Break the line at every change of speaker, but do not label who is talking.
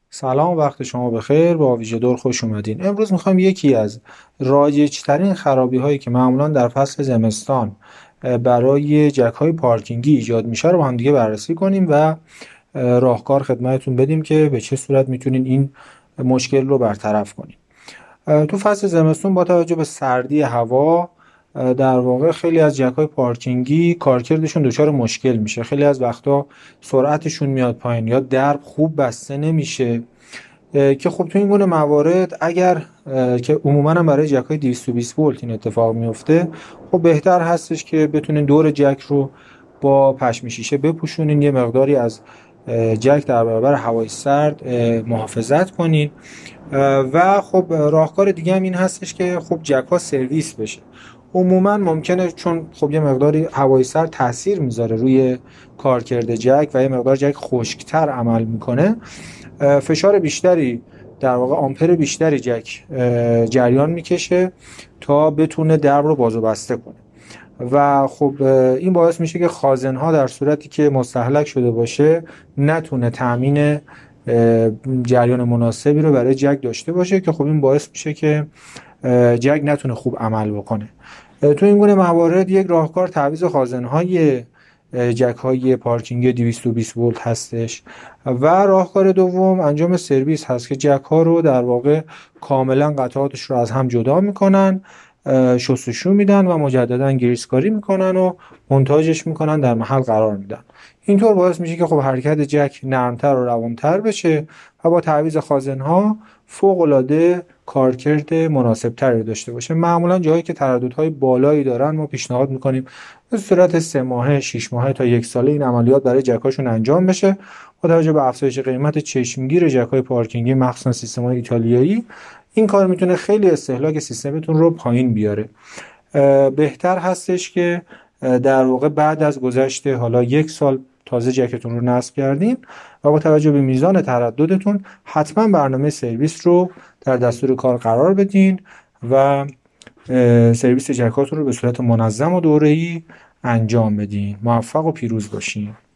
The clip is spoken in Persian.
سلام، وقت شما بخیر. با ویژه‌دور خوش اومدین. امروز میخوایم یکی از رایج‌ترین خرابی هایی که معمولا در فصل زمستان برای جک های پارکینگی ایجاد میشه رو با هم دیگه بررسی کنیم و راهکار خدمتتون بدیم که به چه صورت میتونین این مشکل رو برطرف کنیم. تو فصل زمستون با توجه به سردی هوا در واقع خیلی از جک های پارکینگی کارکردشون دچار مشکل میشه. خیلی از وقتا سرعتشون میاد پایین یا درب خوب بسته نمیشه که خب تو این گونه موارد اگر که عموما هم برای جک های 220 ولت این اتفاق میفته، خب بهتر هستش که بتونین دور جک رو با پشم شیشه بپوشونین، یه مقداری از جک در برابر هوای سرد محافظت کنین. و خب راهکار دیگه هم این هستش که خب جک ها سرویس بشه. عموما ممکنه چون خب یه مقداری هوای سرد تاثیر میذاره روی کارکرد جک و یه مقدار جک خشکتر عمل میکنه، فشار بیشتری در واقع آمپر بیشتری جک جریان میکشه تا بتونه درب رو باز و بسته کنه و خب این باعث میشه که خازن‌ها در صورتی که مستهلک شده باشه نتونه تامین جریان مناسبی رو برای جک داشته باشه که خب این باعث میشه که جک نتونه خوب عمل بکنه. تو این گونه موارد یک راهکار تعویض خازن‌های جک های پارکینگ 220 ولت هستش و راهکار دوم انجام سرویس هست که جک ها رو در واقع کاملا قطعاتش رو از هم جدا میکنن، شستشو میدن و مجددا گریسکاری میکنن و مونتاژش میکنن، در محل قرار میدن. اینطور باعث میشه که خب حرکت جک نرمتر و روانتر بشه و با تعویض خازن‌ها فوق العاده کارکرد مناسبتری داشته باشه. معمولا جایی که ترددهای بالایی دارن ما پیشنهاد میکنیم به صورت 3 ماهه، 6 ماهه تا 1 ساله این عملیات برای جک‌هاشون انجام بشه. با توجه به افزایش قیمت چشمگیر جک‌های پارکینگی مخصوصا سیستم‌های ایتالیایی، این کار میتونه خیلی استهلاک سیستمتون رو پایین بیاره. بهتر هستش که در واقع بعد از گذشت حالا 1 سال تازه جکتون رو نصب کردین و با توجه به میزان ترددتون حتما برنامه سرویس رو در دستور کار قرار بدین و سرویس جکاتون رو به صورت منظم و دوره‌ای انجام بدین. موفق و پیروز باشین.